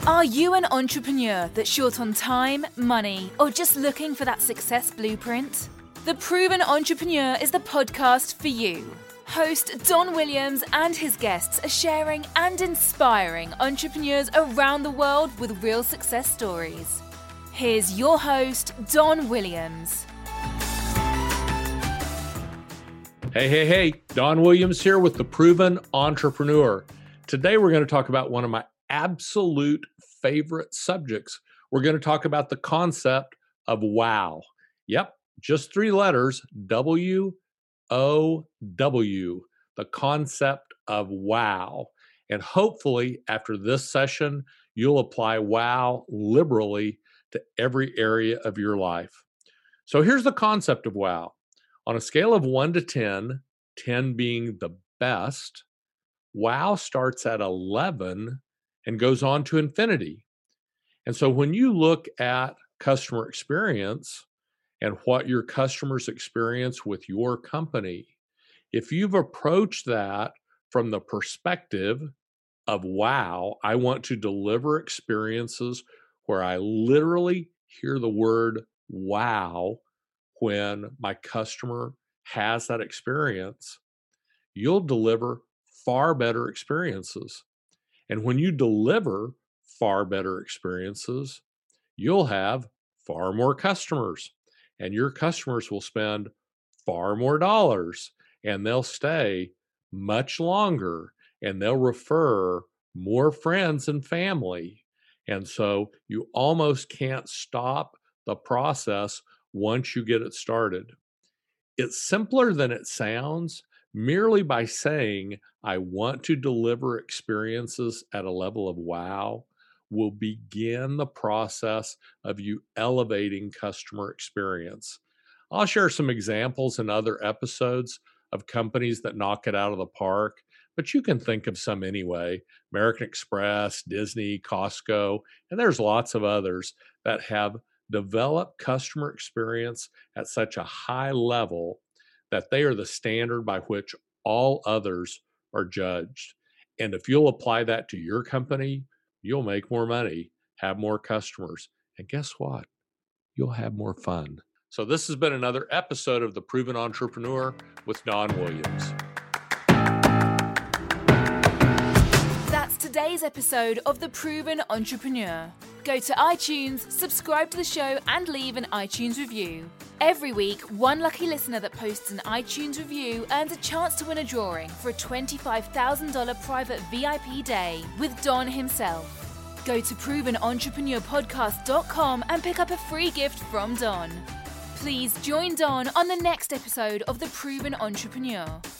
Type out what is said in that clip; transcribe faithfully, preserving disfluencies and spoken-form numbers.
Are you an entrepreneur that's short on time, money, or just looking for that success blueprint? The Proven Entrepreneur is the podcast for you. Host Don Williams and his guests are sharing and inspiring entrepreneurs around the world with real success stories. Here's your host, Don Williams. Hey, hey, hey, Don Williams here with The Proven Entrepreneur. Today we're going to talk about one of my absolute favorite subjects. We're going to talk about the concept of wow. Yep, just three letters, W O W, the concept of wow. And hopefully after this session, you'll apply wow liberally to every area of your life. So here's the concept of wow. On a scale of one to ten, ten being the best, wow starts at eleven and goes on to infinity. And so when you look at customer experience and what your customers experience with your company, if you've approached that from the perspective of, wow, I want to deliver experiences where I literally hear the word wow when my customer has that experience, you'll deliver far better experiences. And when you deliver far better experiences, you'll have far more customers, and your customers will spend far more dollars, and they'll stay much longer, and they'll refer more friends and family. And so you almost can't stop the process once you get it started. It's simpler than it sounds. Merely by saying, I want to deliver experiences at a level of wow, will begin the process of you elevating customer experience. I'll share some examples in other episodes of companies that knock it out of the park, but you can think of some anyway. American Express, Disney, Costco, and there's lots of others that have developed customer experience at such a high level that they are the standard by which all others are judged. And if you'll apply that to your company, you'll make more money, have more customers, and guess what? You'll have more fun. So this has been another episode of The Proven Entrepreneur with Don Williams. That's today's episode of The Proven Entrepreneur. Go to iTunes, subscribe to the show, and leave an iTunes review. Every week, one lucky listener that posts an iTunes review earns a chance to win a drawing for a twenty-five thousand dollars private V I P day with Don himself. Go to proven entrepreneur podcast dot com and pick up a free gift from Don. Please join Don on the next episode of The Proven Entrepreneur.